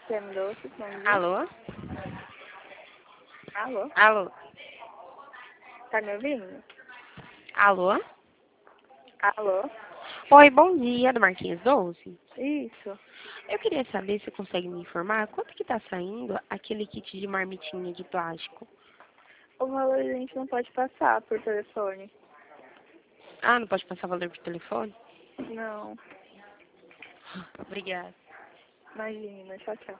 Creme doce, bom dia. Alô? Alô? Alô? Tá me ouvindo? Alô? Alô? Oi, bom dia, do Marquinhos Doce. Isso. Eu queria saber se você consegue me informar quanto que tá saindo aquele kit de marmitinha de plástico. O valor a gente não pode passar por telefone. Ah, não pode passar valor por telefone? Não. Obrigada. Imagina. Tchau, tchau.